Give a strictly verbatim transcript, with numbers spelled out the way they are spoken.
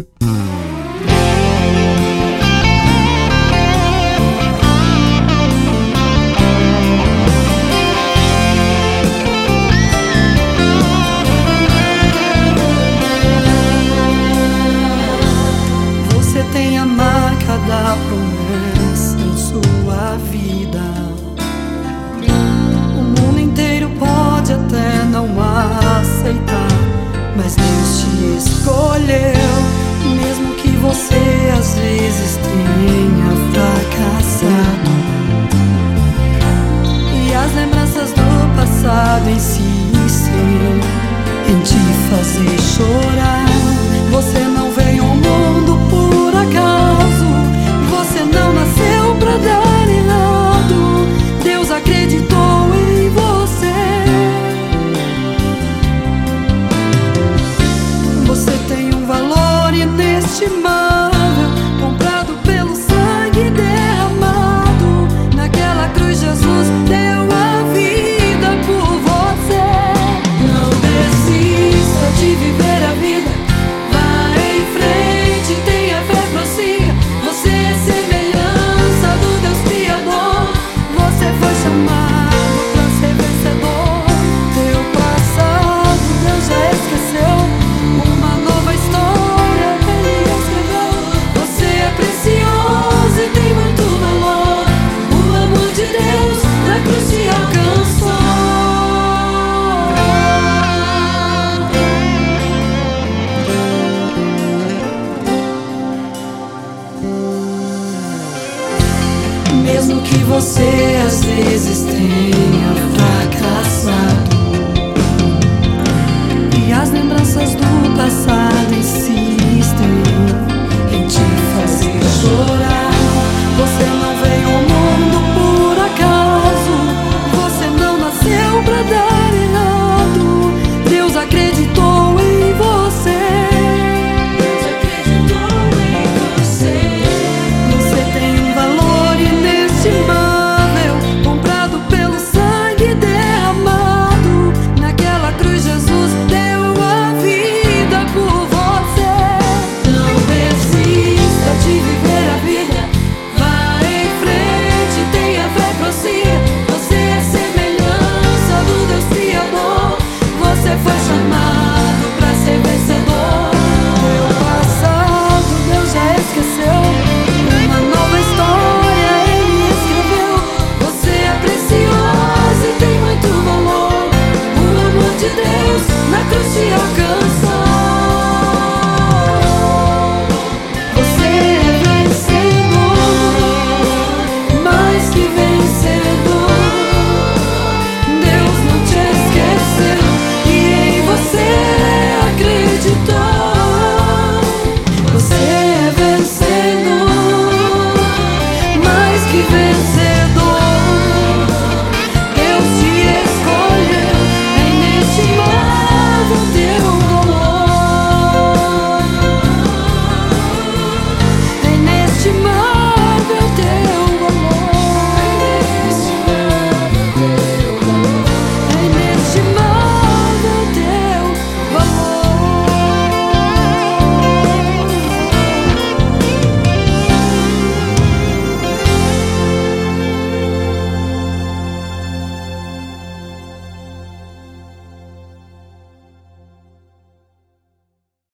Você tem a marca da promessa em sua vida. O mundo inteiro pode até não aceitar, mas Deus te escolheu, mesmo que você às vezes tenha fracassado. E as lembranças do passado insistem em te fazer chorar. Você não veio ao mundo por acaso, você não nasceu pra dar errado. Deus acreditou em você. Você tem um valor inestimável, comprado pelo sangue derramado. Naquela cruz Jesus deu a vida por você. Não desista de viver a vida. Mesmo que você às vezes tenha fracassado e as lembranças do passado